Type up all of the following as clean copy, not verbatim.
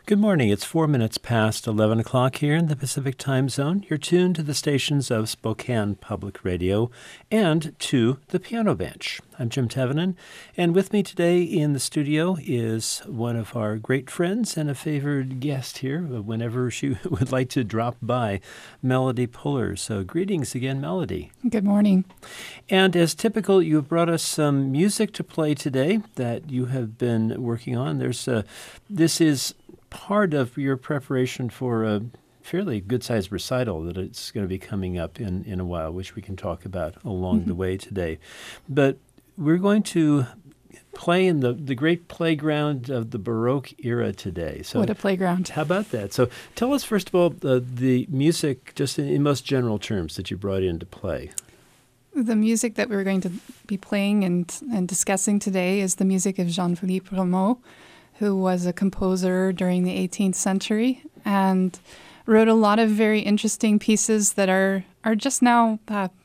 Good morning. It's 4 minutes past 11 o'clock here in the Pacific Time Zone. You're tuned to the stations of Spokane Public Radio and to the Piano Bench. I'm Jim Tevenin, and with me today in the studio is one of our great friends and a favored guest here whenever she would like to drop by, Melody Puller. So greetings again, Melody. Good morning. And as typical, you have brought us some music to play today that you have been working on. This is part of your preparation for a fairly good-sized recital that it's going to be coming up in a while, which we can talk about along the way today. But we're going to play in the great playground of the Baroque era today. So what a playground. How about that? So tell us, first of all, the music, just in most general terms, that you brought in to play. The music that we're going to be playing and discussing today is the music of Jean-Philippe Rameau, who was a composer during the 18th century and wrote a lot of very interesting pieces that are just now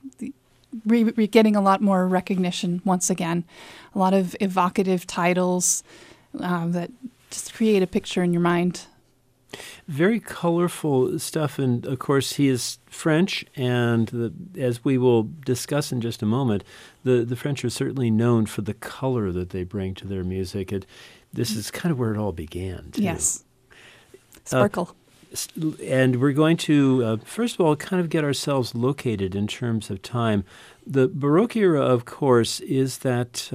getting a lot more recognition once again. A lot of evocative titles that just create a picture in your mind. Very colorful stuff, and of course he is French, and as we will discuss in just a moment, the French are certainly known for the color that they bring to their music. This is kind of where it all began, too. Yes. Sparkle. And we're going to, first of all, kind of get ourselves located in terms of time. The Baroque era, of course, is that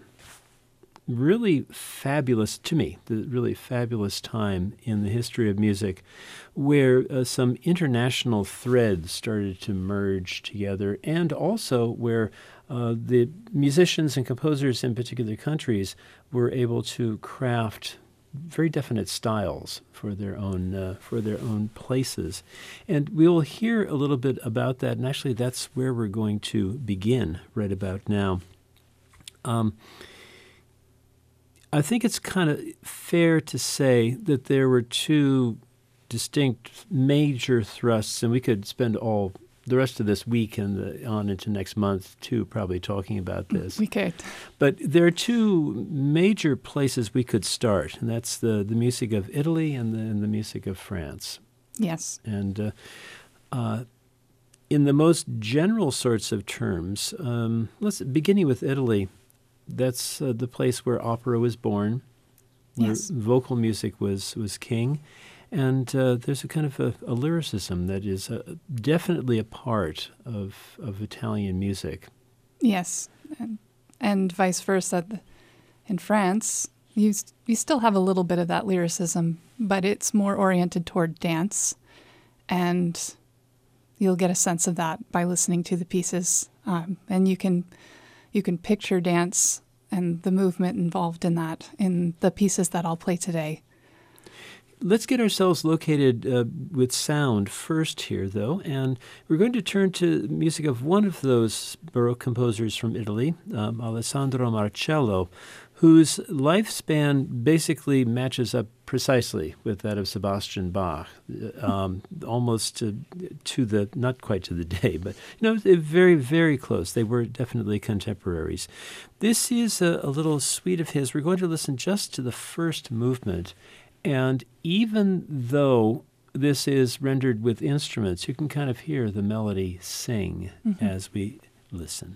really fabulous, to me, the really fabulous time in the history of music where some international threads started to merge together, and also where the musicians and composers in particular countries were able to craft very definite styles for their own places. And we'll hear a little bit about that, and actually that's where we're going to begin right about now. I think it's kind of fair to say that there were two distinct major thrusts, and we could spend all the rest of this week and on into next month, too, probably talking about this. We could. But there are two major places we could start, and that's the music of Italy and the music of France. Yes. And in the most general sorts of terms, beginning with Italy, that's the place where opera was born, where yes. vocal music was king. And there's a kind of a lyricism that is definitely a part of Italian music. Yes, and vice versa. In France, you still have a little bit of that lyricism, but it's more oriented toward dance, and you'll get a sense of that by listening to the pieces. And you can picture dance and the movement involved in that in the pieces that I'll play today. Let's get ourselves located with sound first here, though, and we're going to turn to music of one of those Baroque composers from Italy, Alessandro Marcello, whose lifespan basically matches up precisely with that of Sebastian Bach, almost to the, not quite to the day, but very, very close. They were definitely contemporaries. This is a little suite of his. We're going to listen just to the first movement. And even though this is rendered with instruments, you can kind of hear the melody sing as we listen.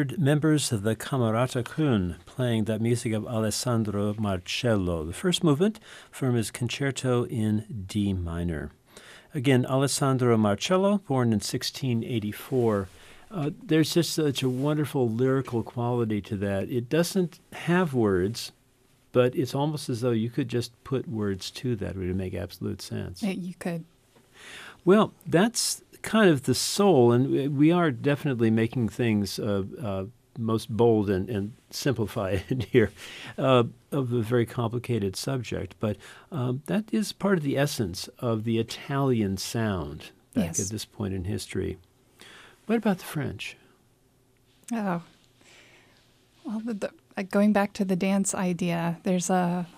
heard members of the Camerata Köln playing that music of Alessandro Marcello, the first movement from his concerto in D minor. Again, Alessandro Marcello, born in 1684. There's just such a wonderful lyrical quality to that. It doesn't have words, but it's almost as though you could just put words to that. It would make absolute sense. You could. Well, that's kind of the soul, and we are definitely making things most bold and simplified here of a very complicated subject. But that is part of the essence of the Italian sound back at this point in history. What about the French? Oh, well, going back to the dance idea, there's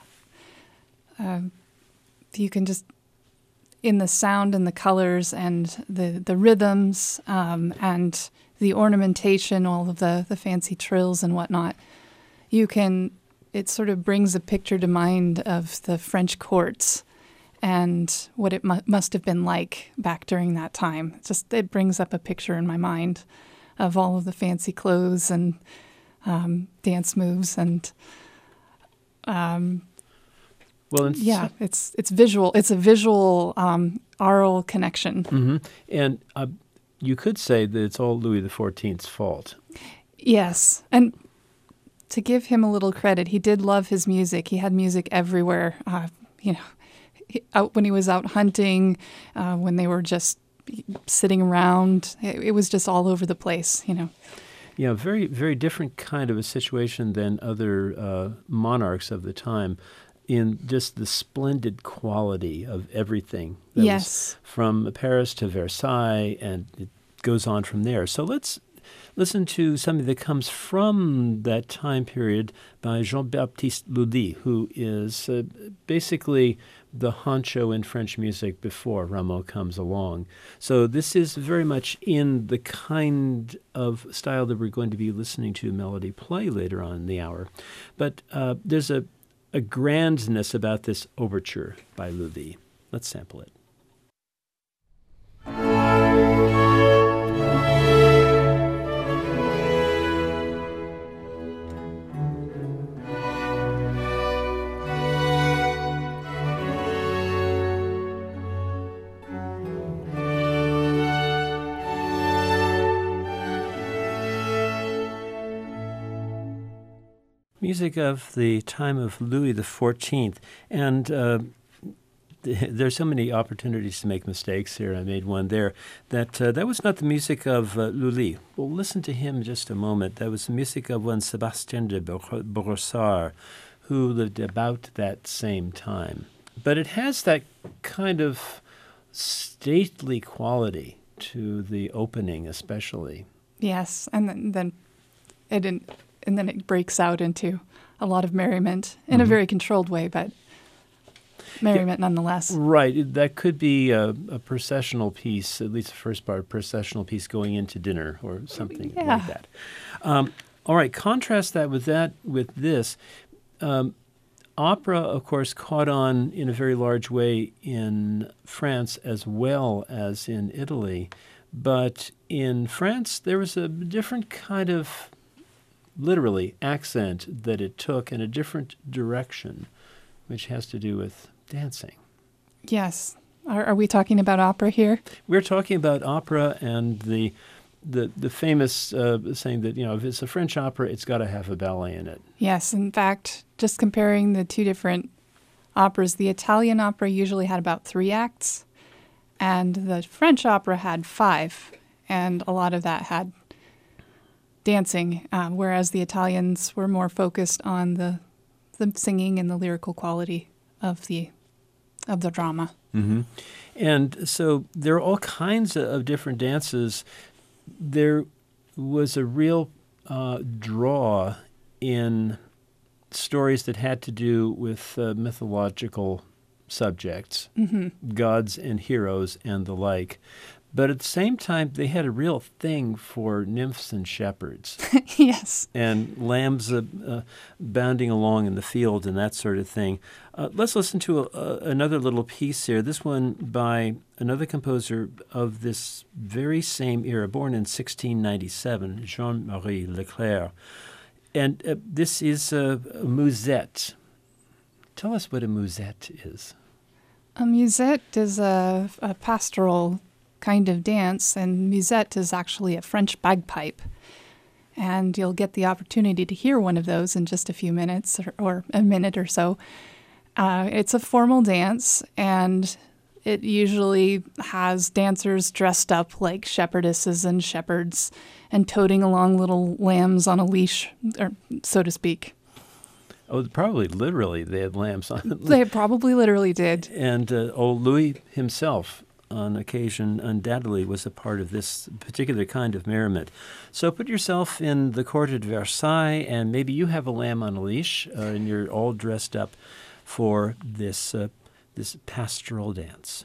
you can just, in the sound and the colors and the rhythms and the ornamentation, all of the fancy trills and whatnot, it sort of brings a picture to mind of the French courts and what it must have been like back during that time. It brings up a picture in my mind of all of the fancy clothes and dance moves and it's visual. It's a visual aural connection. Mm-hmm. And you could say that it's all Louis XIV's fault. Yes, and to give him a little credit, he did love his music. He had music everywhere. When he was out hunting, when they were just sitting around, it was just all over the place. Yeah, very, very different kind of a situation than other monarchs of the time, in just the splendid quality of everything. That was from Paris to Versailles, and it goes on from there. So let's listen to something that comes from that time period by Jean-Baptiste Lully, who is basically the honcho in French music before Rameau comes along. So this is very much in the kind of style that we're going to be listening to Melody play later on in the hour. But there's a grandness about this overture by Lully. Let's sample it. Music of the time of Louis XIV, and there's so many opportunities to make mistakes here. I made one there. That was not the music of Lully. We'll listen to him in just a moment. That was the music of one Sébastien de Brossard, who lived about that same time. But it has that kind of stately quality to the opening, especially. Yes, and then it breaks out into a lot of merriment in a very controlled way, but merriment nonetheless. Right. That could be a processional piece, at least the first part, a processional piece going into dinner or something like that. All right. Contrast that with this. Opera, of course, caught on in a very large way in France as well as in Italy. But in France, there was a different kind of, literally, accent that it took in a different direction, which has to do with dancing. Yes. Are we talking about opera here? We're talking about opera and the famous saying that, if it's a French opera, it's got to have a ballet in it. Yes. In fact, just comparing the two different operas, the Italian opera usually had about 3 acts, and the French opera had 5, and a lot of that had dancing, whereas the Italians were more focused on the singing and the lyrical quality of the drama. Mm-hmm. And so there are all kinds of different dances. There was a real draw in stories that had to do with mythological subjects, gods and heroes and the like. But at the same time, they had a real thing for nymphs and shepherds Yes. and lambs bounding along in the field and that sort of thing. Let's listen to another little piece here. This one by another composer of this very same era, born in 1697, Jean-Marie Leclerc. And this is a musette. Tell us what a musette is. A musette is a pastoral kind of dance, and musette is actually a French bagpipe. And you'll get the opportunity to hear one of those in just a few minutes or a minute or so. It's a formal dance, and it usually has dancers dressed up like shepherdesses and shepherds and toting along little lambs on a leash, or so to speak. Oh, probably literally they had lambs on it. They probably literally did. And old Louis himself, on occasion, undoubtedly was a part of this particular kind of merriment. So put yourself in the court at Versailles, and maybe you have a lamb on a leash, and you're all dressed up for this pastoral dance.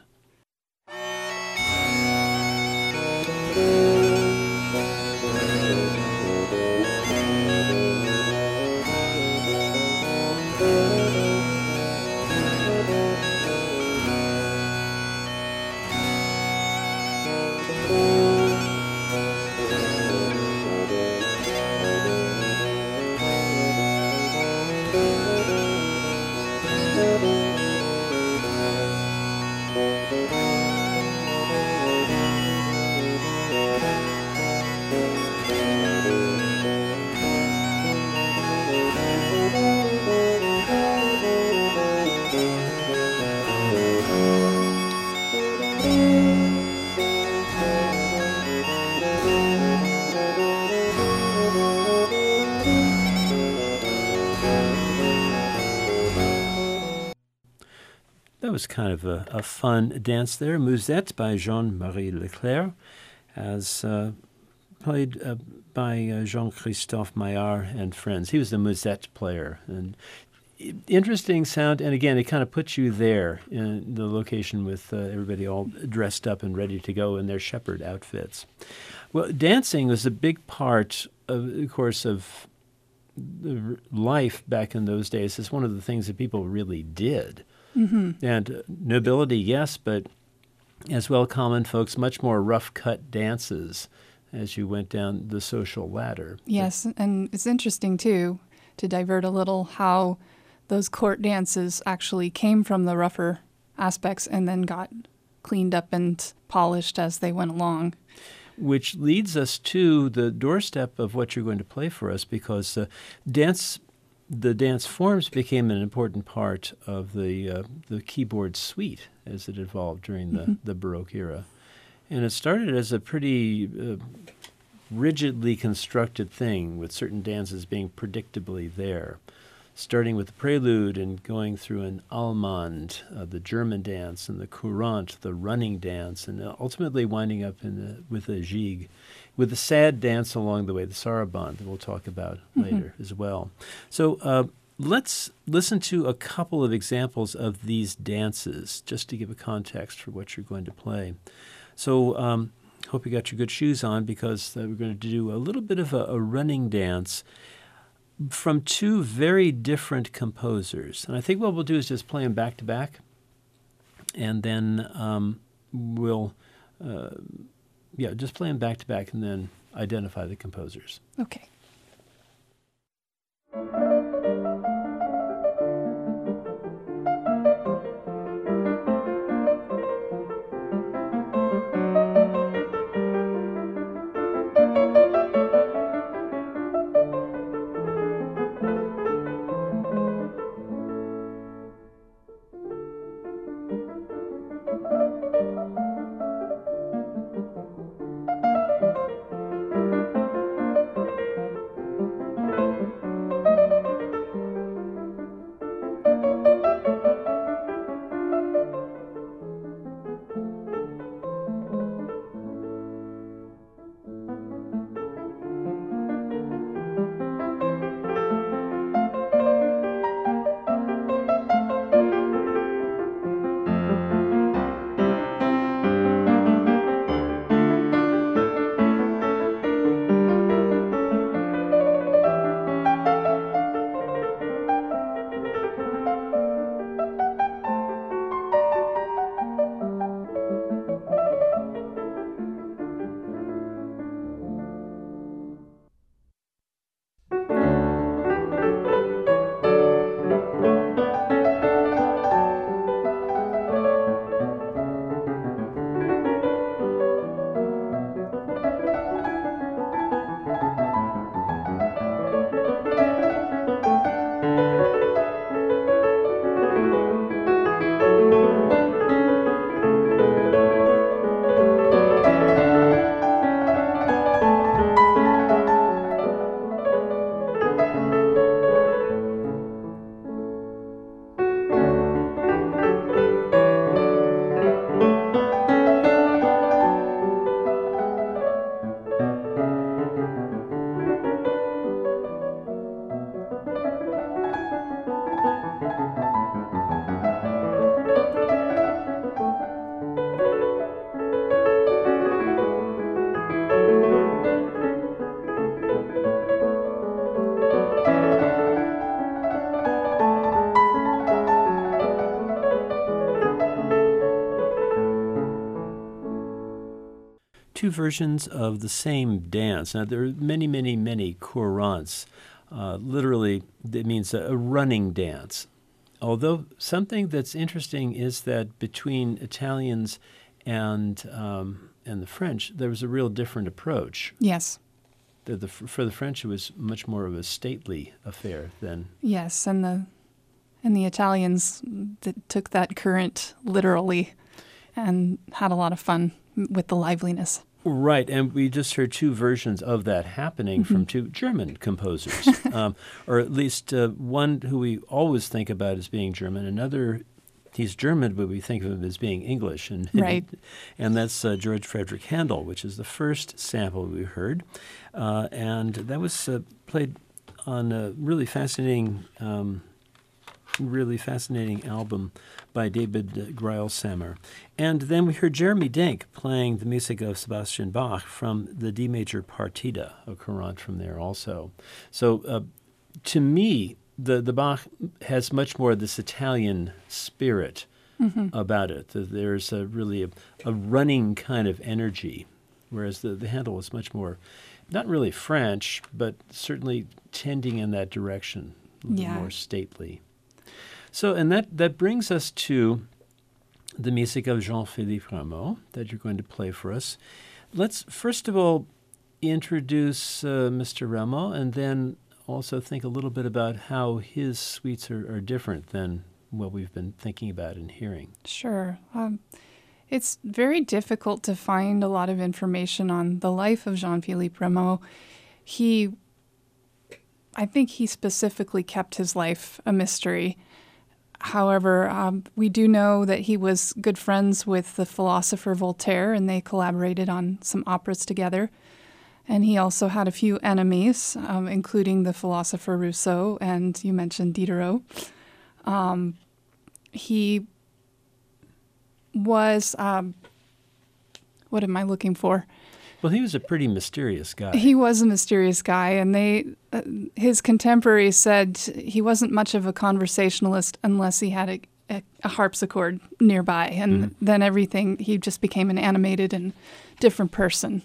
That was kind of a fun dance there. Musette by Jean-Marie Leclerc, as played by Jean-Christophe Maillard and friends. He was the musette player. And interesting sound, and again, it kind of puts you there in the location with everybody all dressed up and ready to go in their shepherd outfits. Well, dancing was a big part, of course, of the life back in those days. It's one of the things that people really did. Mm-hmm. And nobility, yes, but as well common folks, much more rough-cut dances as you went down the social ladder. Yes, and it's interesting, too, to divert a little, how those court dances actually came from the rougher aspects and then got cleaned up and polished as they went along. Which leads us to the doorstep of what you're going to play for us, because the dance forms became an important part of the keyboard suite as it evolved during the Baroque era. And it started as a pretty rigidly constructed thing, with certain dances being predictably there, starting with the prelude and going through an Allemande, the German dance, and the Courante, the running dance, and ultimately winding up with a gigue, with a sad dance along the way, the sarabande, that we'll talk about later as well. So let's listen to a couple of examples of these dances, just to give a context for what you're going to play. So hope you got your good shoes on, because we're going to do a little bit of a running dance from two very different composers. And I think what we'll do is just play them back to back, and then we'll just play them back to back and then identify the composers. Okay. two versions of the same dance. Now, there are many, many, many courants. Literally, it means a running dance. Although something that's interesting is that between Italians and the French, there was a real different approach. Yes. For the French, it was much more of a stately affair than... Yes, and the Italians that took that current literally and had a lot of fun with the liveliness. Right, and we just heard two versions of that happening from two German composers, or at least one who we always think about as being German, another, he's German, but we think of him as being English. Right. And that's George Frederick Handel, which is the first sample we heard. And that was played on a really fascinating album by David Greilsamer. And then we heard Jeremy Denk playing the music of Sebastian Bach from the D major Partita, a courant from there also. So to me, the Bach has much more of this Italian spirit about it. There's really a running kind of energy, whereas the Handel is much more, not really French, but certainly tending in that direction, a little more stately. So, and that brings us to the music of Jean-Philippe Rameau that you're going to play for us. Let's first of all introduce Mr. Rameau, and then also think a little bit about how his suites are different than what we've been thinking about and hearing. Sure. It's very difficult to find a lot of information on the life of Jean-Philippe Rameau. I think he specifically kept his life a mystery. However, we do know that he was good friends with the philosopher Voltaire, and they collaborated on some operas together. And he also had a few enemies, including the philosopher Rousseau, and you mentioned Diderot. He was, what am I looking for? Well, he was a pretty mysterious guy. He was a mysterious guy, and his contemporaries said he wasn't much of a conversationalist unless he had a harpsichord nearby, and then he just became an animated and different person.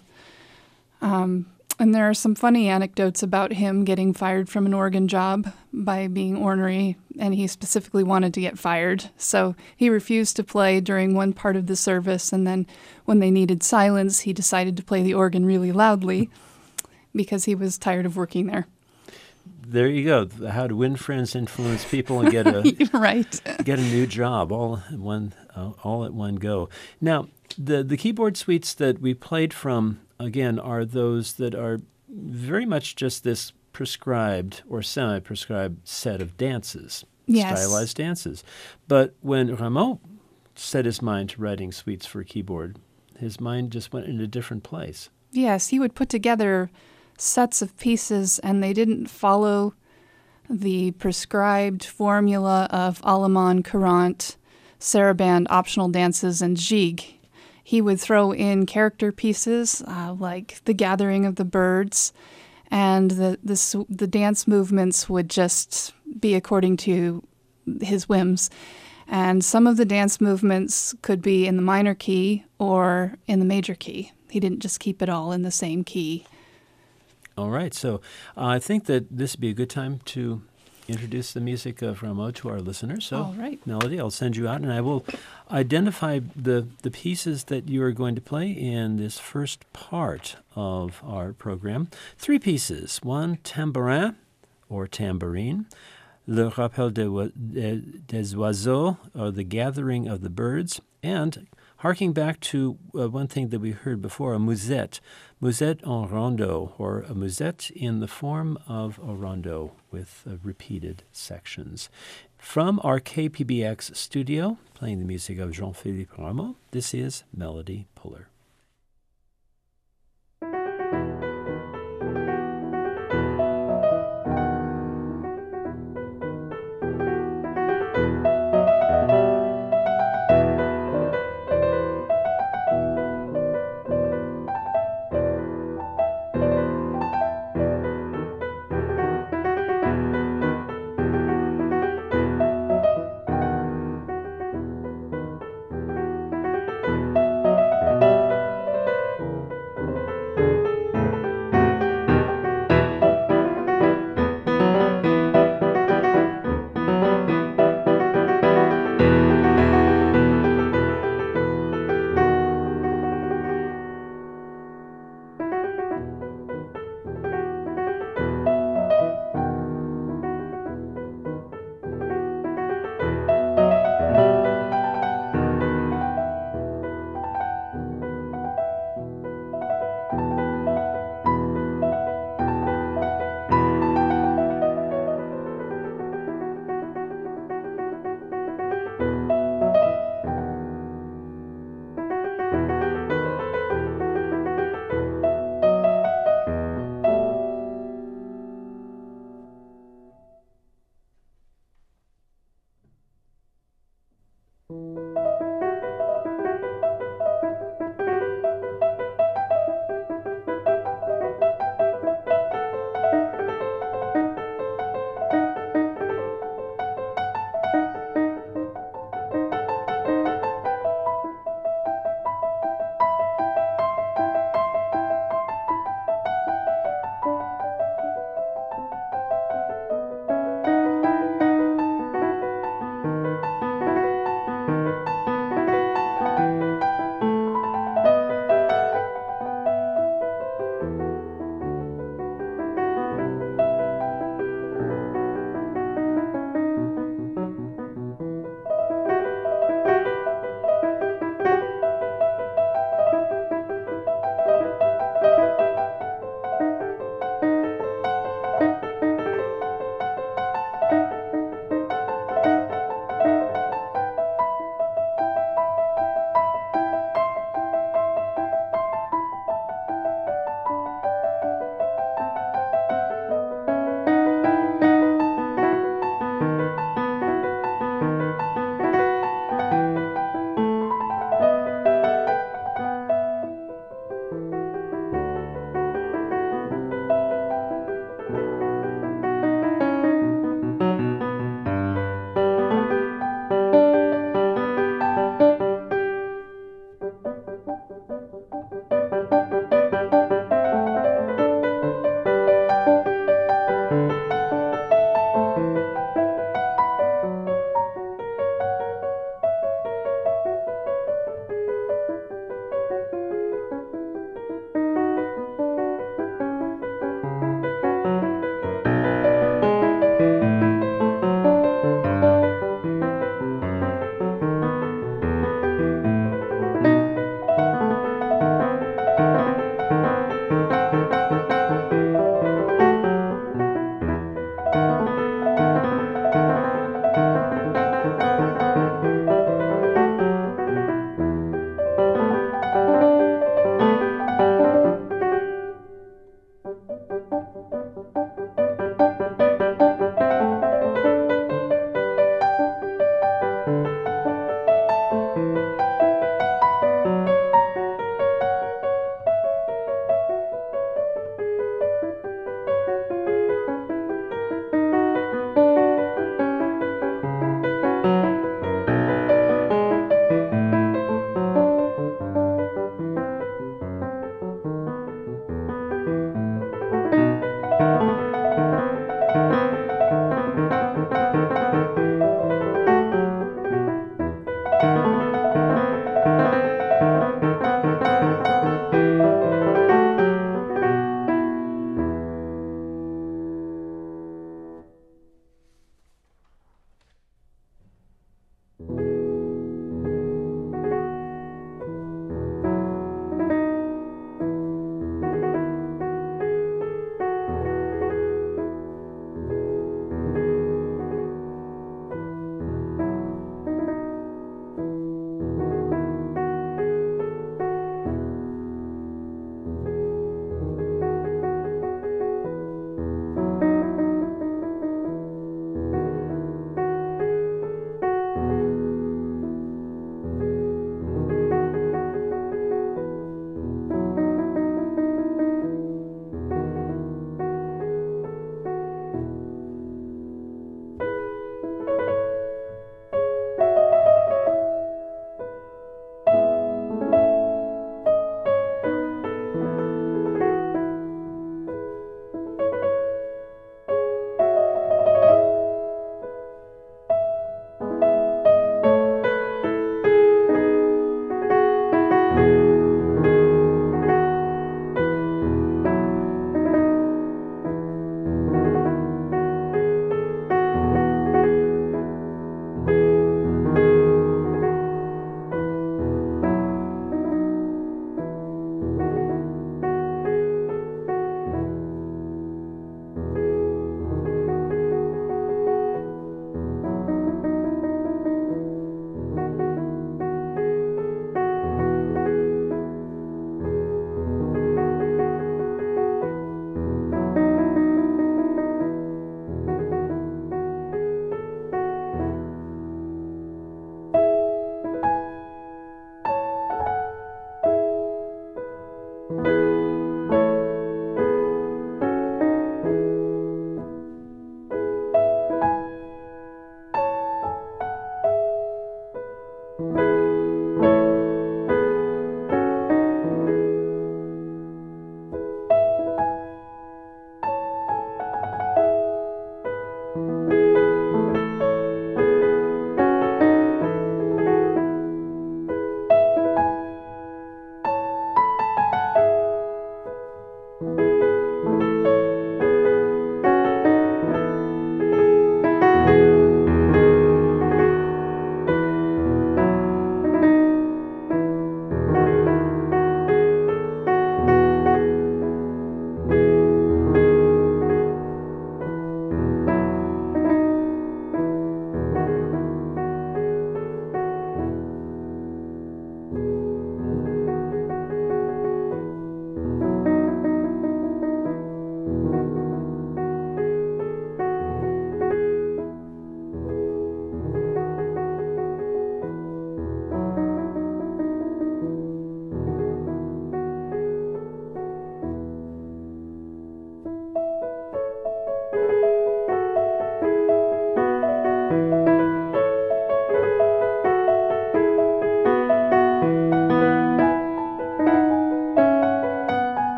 And there are some funny anecdotes about him getting fired from an organ job by being ornery, and he specifically wanted to get fired. So he refused to play during one part of the service, and then when they needed silence, he decided to play the organ really loudly because he was tired of working there. There you go. How to win friends, influence people, and get a get a new job all at one go. Now, the keyboard suites that we played from, again, are those that are very much just this prescribed or semi-prescribed set of dances, stylized dances. But when Rameau set his mind to writing suites for keyboard, his mind just went in a different place. Yes, he would put together sets of pieces, and they didn't follow the prescribed formula of allemande, courant, sarabande, optional dances, and gigue. He would throw in character pieces like The Gathering of the Birds, and the dance movements would just be according to his whims. And some of the dance movements could be in the minor key or in the major key. He didn't just keep it all in the same key. All right, so I think that this would be a good time to introduce the music of Rameau to our listeners. So, all right. Melody, I'll send you out, and I will identify the pieces that you are going to play in this first part of our program. 3 pieces. 1, tambourin, or tambourine, Le Rappel des Oiseaux, or The Gathering of the Birds, and harking back to one thing that we heard before, a musette en rondeau, or a musette in the form of a rondeau with repeated sections. From our KPBX studio, playing the music of Jean-Philippe Rameau, this is Melody Puller.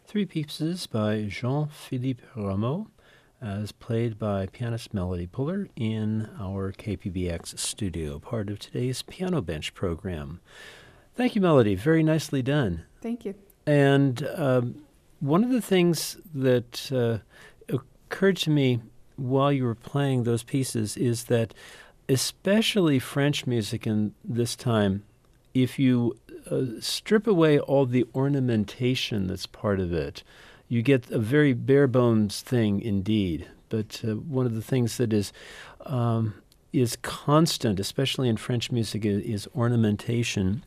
Three pieces by Jean-Philippe Rameau, as played by pianist Melody Puller in our KPBX studio, part of today's Piano Bench program. Thank you, Melody. Very nicely done. Thank you. And one of the things that occurred to me while you were playing those pieces is that especially French music in this time, if you strip away all the ornamentation that's part of it, you get a very bare bones thing indeed. But one of the things that is constant, especially in French music, is ornamentation.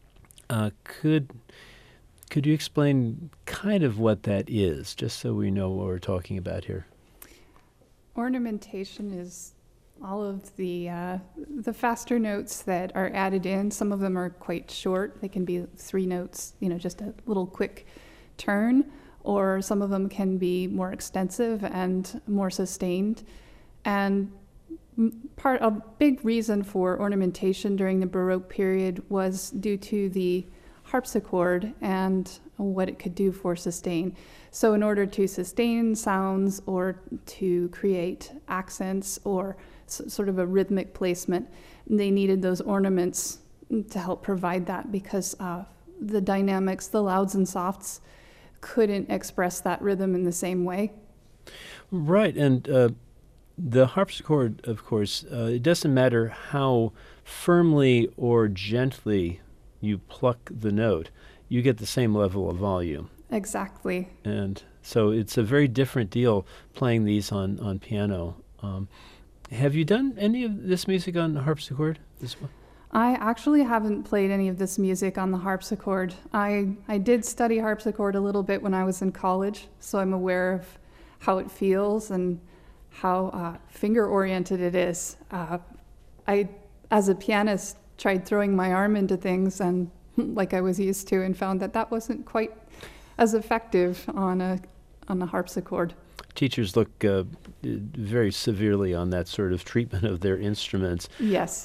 Could you explain kind of what that is, just so we know what we're talking about here? Ornamentation is all of the faster notes that are added in. Some of them are quite short. They can be 3 notes, just a little quick turn, or some of them can be more extensive and more sustained. And a big reason for ornamentation during the Baroque period was due to the harpsichord and what it could do for sustain. So in order to sustain sounds or to create accents or sort of a rhythmic placement, they needed those ornaments to help provide that, because the dynamics, the louds and softs, couldn't express that rhythm in the same way. Right, and the harpsichord, of course, it doesn't matter how firmly or gently you pluck the note, you get the same level of volume. Exactly. And so it's a very different deal playing these on piano. Have you done any of this music on harpsichord? This one? I actually haven't played any of this music on the harpsichord. I did study harpsichord a little bit when I was in college, so I'm aware of how it feels and how finger-oriented it is. I, as a pianist, tried throwing my arm into things and like I was used to, and found that wasn't quite as effective on a harpsichord. Teachers look very severely on that sort of treatment of their instruments. Yes.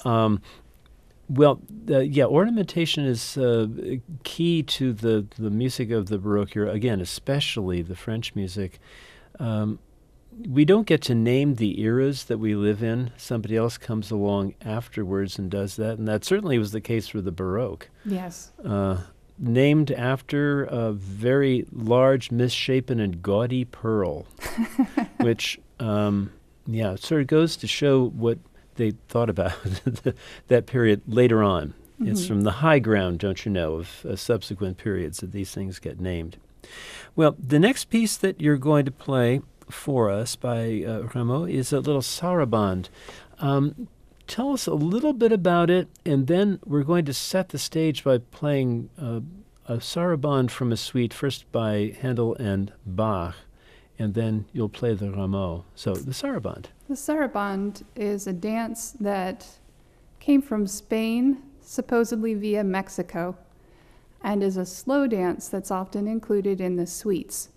Ornamentation is key to the music of the Baroque era, again, especially the French music. We don't get to name the eras that we live in. Somebody else comes along afterwards and does that, and that certainly was the case for the Baroque. Yes. Named after a very large, misshapen, and gaudy pearl, which, sort of goes to show what they thought about that period later on. Mm-hmm. It's from the high ground, don't you know, of subsequent periods that these things get named. Well, the next piece that you're going to play for us by Rameau is a little sarabande. Tell us a little bit about it, and then we're going to set the stage by playing a sarabande from a suite, first by Handel and Bach, and then you'll play the Rameau. So the sarabande. The sarabande is a dance that came from Spain, supposedly via Mexico, and is a slow dance that's often included in the suites.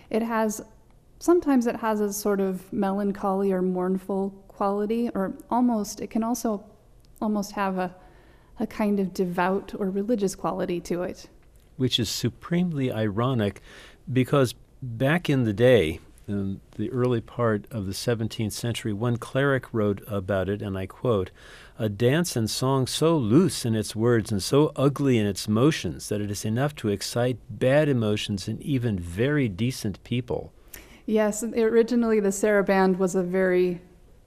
Sometimes it has a sort of melancholy or mournful quality, or it can also almost have a kind of devout or religious quality to it. Which is supremely ironic, because back in the day, in the early part of the 17th century, one cleric wrote about it, and I quote, "A dance and song so loose in its words and so ugly in its motions that it is enough to excite bad emotions in even very decent people." Yes, originally the sarabande was a very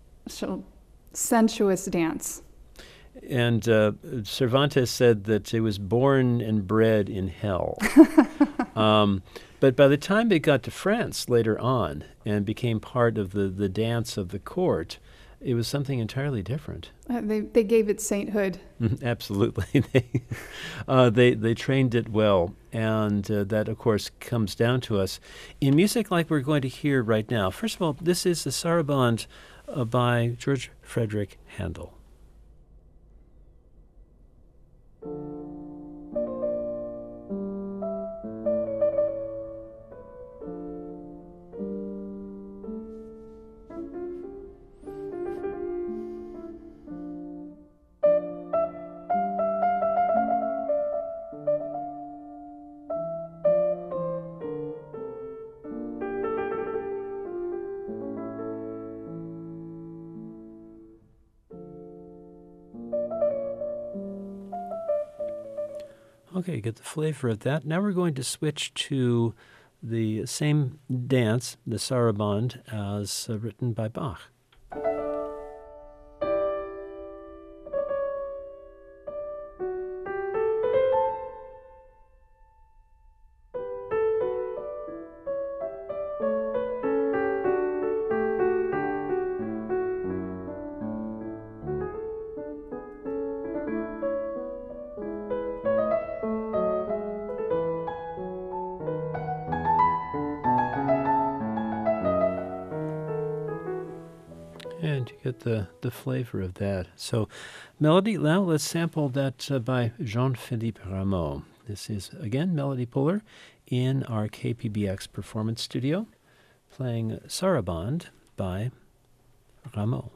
sensuous dance. And Cervantes said that it was born and bred in hell. But by the time it got to France later on and became part of the dance of the court, it was something entirely different. They gave it sainthood. Absolutely. They trained it well, and that, of course, comes down to us in music like we're going to hear right now. First of all, this is the sarabande by George Frederick Handel. Okay, get the flavor of that. Now we're going to switch to the same dance, the Sarabande, as written by Bach. And you get the flavor of that. So, melody, now let's sample that by Jean-Philippe Rameau. This is, again, Melody Puller in our KPBX Performance Studio, playing Sarabande by Rameau.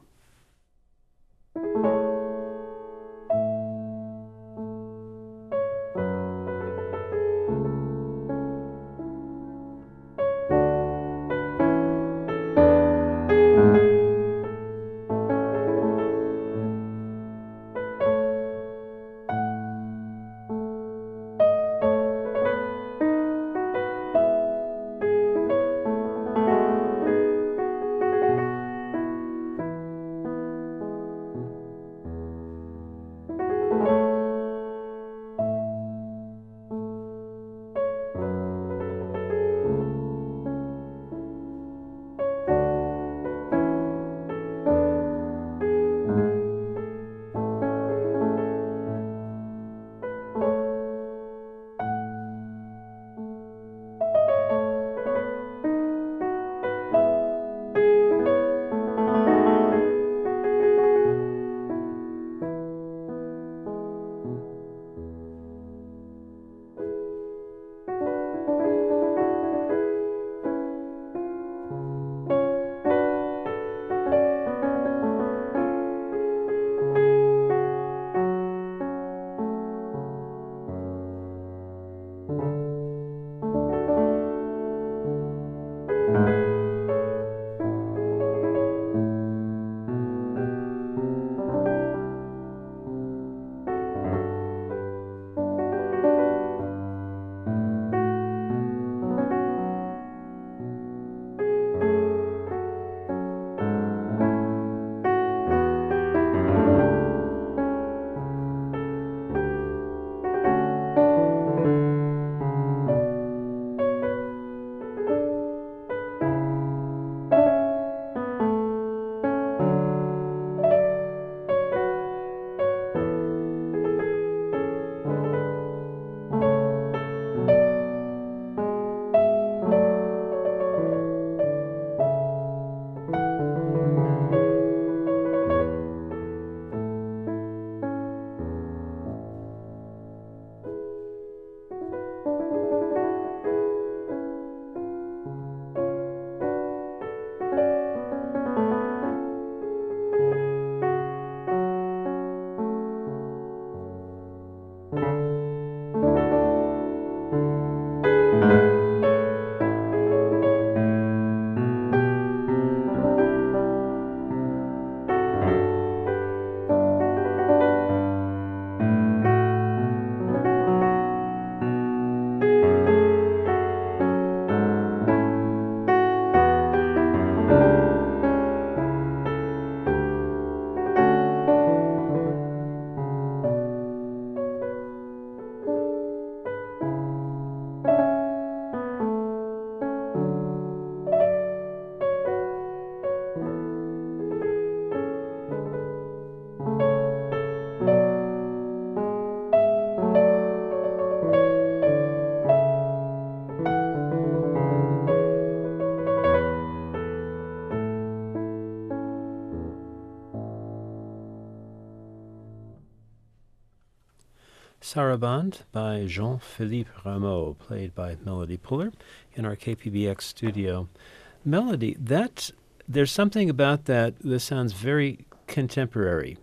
Sarabande by Jean-Philippe Rameau, played by Melody Puller in our KPBX studio. Melody, there's something about that sounds very contemporary.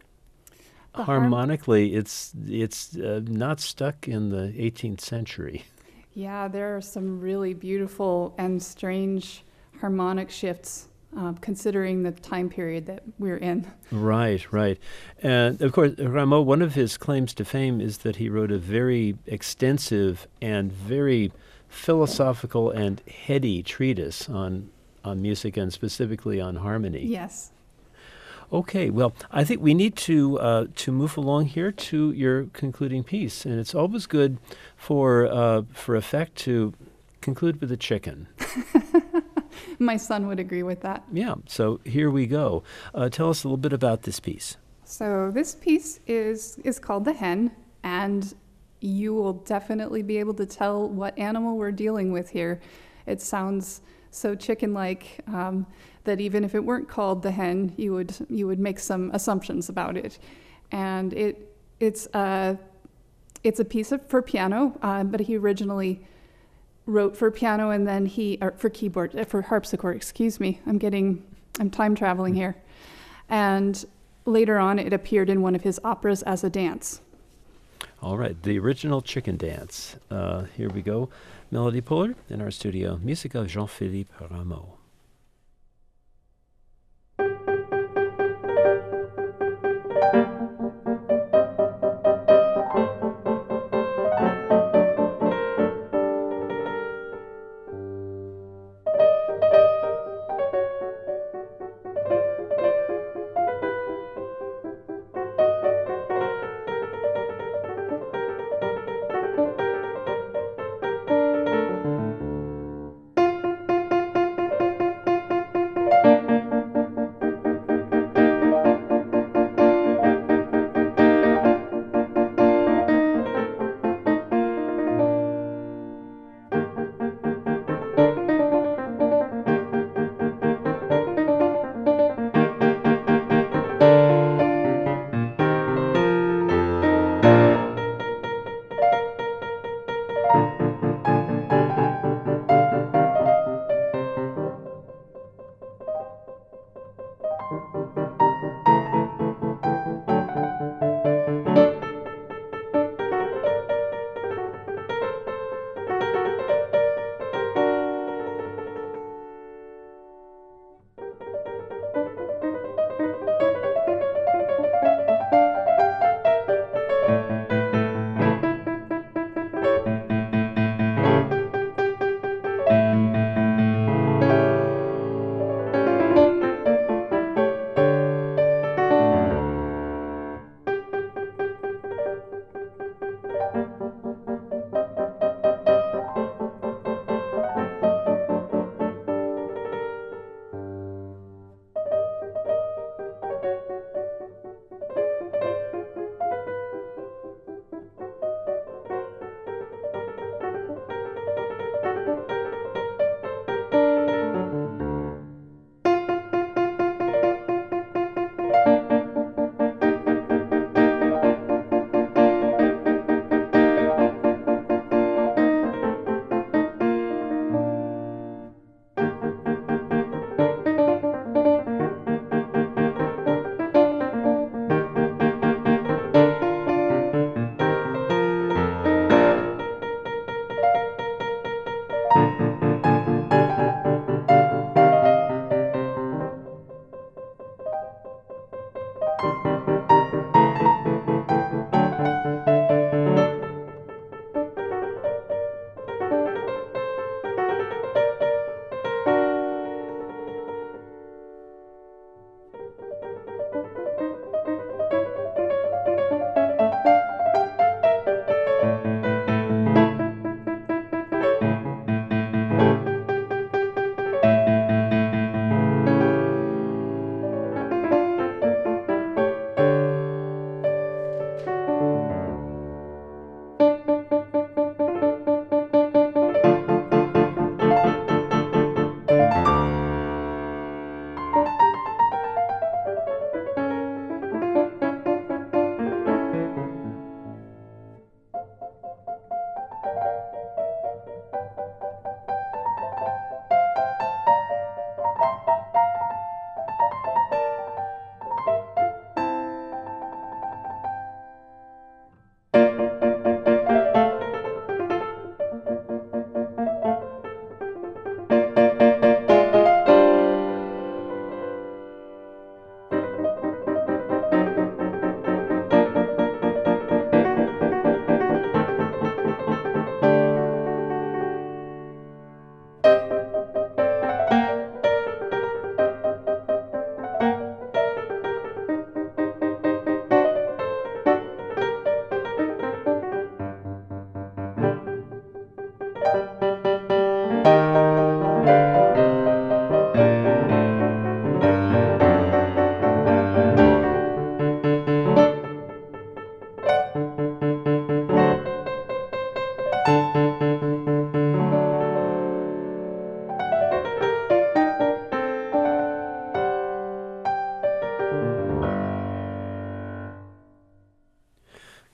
Harmonically, it's not stuck in the 18th century. Yeah, there are some really beautiful and strange harmonic shifts considering the time period that we're in. Right, right. And of course, Rameau, one of his claims to fame is that he wrote a very extensive and very philosophical and heady treatise on music and specifically on harmony. Yes. Okay, well, I think we need to move along here to your concluding piece, and it's always good for effect to conclude with a chicken. My son would agree with that. Yeah, so here we go. Tell us a little bit about this piece. So this piece is called The Hen, and you will definitely be able to tell what animal we're dealing with here. It sounds so chicken-like that even if it weren't called The Hen, you would make some assumptions about it. And it's a piece for piano, but he originally wrote for piano and then for keyboard, for harpsichord, excuse me. I'm time traveling here. And later on, it appeared in one of his operas as a dance. All right, the original chicken dance. Here we go. Melody Puller in our studio. Music of Jean-Philippe Rameau.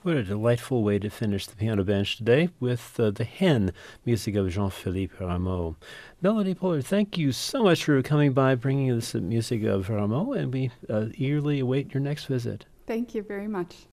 What a delightful way to finish the piano bench today with the Hen, music of Jean-Philippe Rameau. Melody Poehler, thank you so much for coming by, bringing us the music of Rameau, and we eagerly await your next visit. Thank you very much.